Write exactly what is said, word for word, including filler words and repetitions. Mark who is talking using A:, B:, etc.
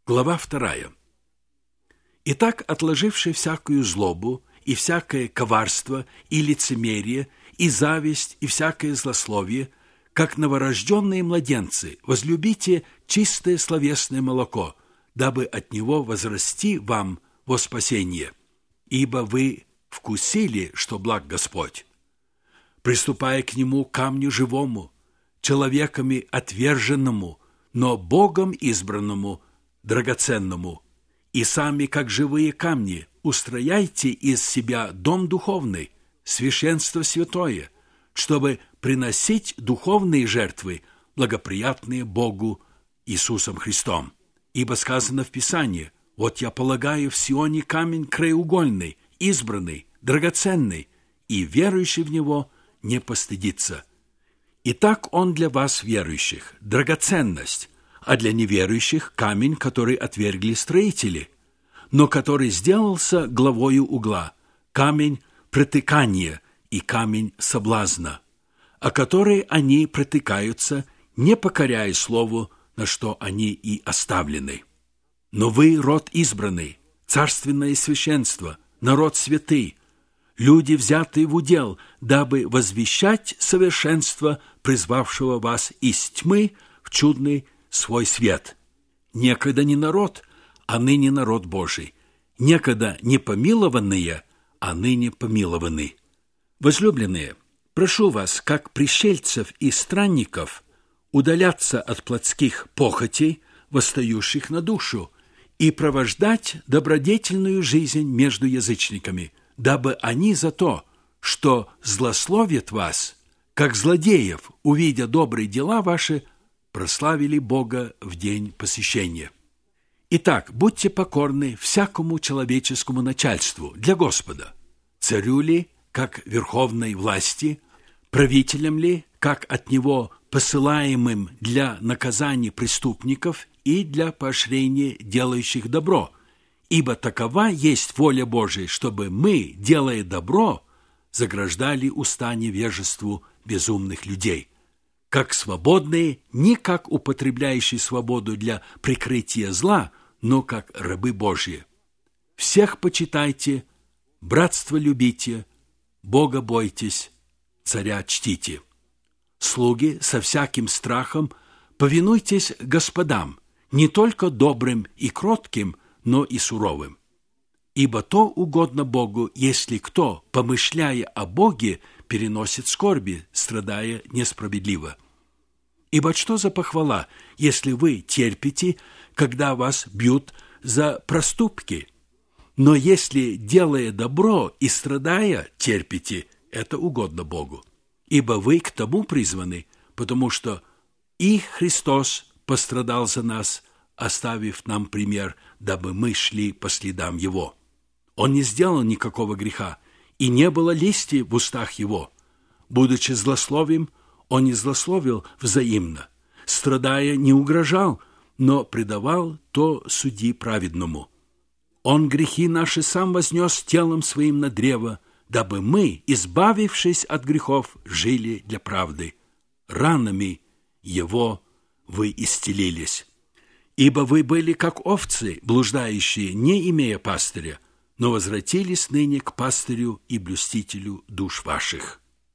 A: Глава вторая. Итак, отложивши всякую злобу, и всякое коварство, и лицемерие, и зависть, и всякое злословие, как новорожденные младенцы, возлюбите чистое словесное молоко, дабы от него возрасти вам во спасение. Ибо вы вкусили, что благ Господь. Приступая к нему камню живому, человеками отверженному, но Богом избранному, драгоценному, и сами, как живые камни, устрояйте из себя дом духовный, священство святое, чтобы приносить духовные жертвы, благоприятные Богу Иисусом Христом. Ибо сказано в Писании: «Вот я полагаю в Сионе камень краеугольный, избранный, драгоценный, и верующий в него не постыдится». Итак, он для вас, верующих, драгоценность, а для неверующих – камень, который отвергли строители, но который сделался главою угла, камень протыкания и камень соблазна, о который они протыкаются, не покоряя слову, на что они и оставлены. Но вы – род избранный, царственное священство, народ святый, люди, взятые в удел, дабы возвещать совершенство призвавшего вас из тьмы в чудный свой свет. Некогда не народ, а ныне народ Божий. Некогда не помилованные, а ныне помилованы. Возлюбленные, прошу вас, как пришельцев и странников, удаляться от плотских похотей, восстающих на душу, и провождать добродетельную жизнь между язычниками, дабы они за то, что злословят вас, как злодеев, увидя добрые дела ваши, прославили Бога в день посещения. Итак, будьте покорны всякому человеческому начальству для Господа, царю ли, как верховной власти, правителям ли, как от него посылаемым для наказания преступников и для поощрения делающих добро, ибо такова есть воля Божия, чтобы мы, делая добро, заграждали уста невежеству безумных людей, как свободные, не как употребляющие свободу для прикрытия зла, но как рабы Божьи. Всех почитайте, братство любите, Бога бойтесь, царя чтите. Слуги, со всяким страхом повинуйтесь господам, не только добрым и кротким, но и суровым. Ибо то угодно Богу, если кто, помышляя о Боге, переносит скорби, страдая несправедливо. Ибо что за похвала, если вы терпите, когда вас бьют за проступки? Но если, делая добро и страдая, терпите, это угодно Богу. Ибо вы к тому призваны, потому что и Христос пострадал за нас, оставив нам пример, дабы мы шли по следам Его. Он не сделал никакого греха, и не было лести в устах Его. Будучи злословим, Он не злословил взаимно, страдая, не угрожал, но предавал то судьи праведному. Он грехи наши сам вознес телом своим на древо, дабы мы, избавившись от грехов, жили для правды. Ранами Его вы исцелились. Ибо вы были как овцы, блуждающие, не имея пастыря, но возвратились ныне к пастырю и блюстителю душ ваших.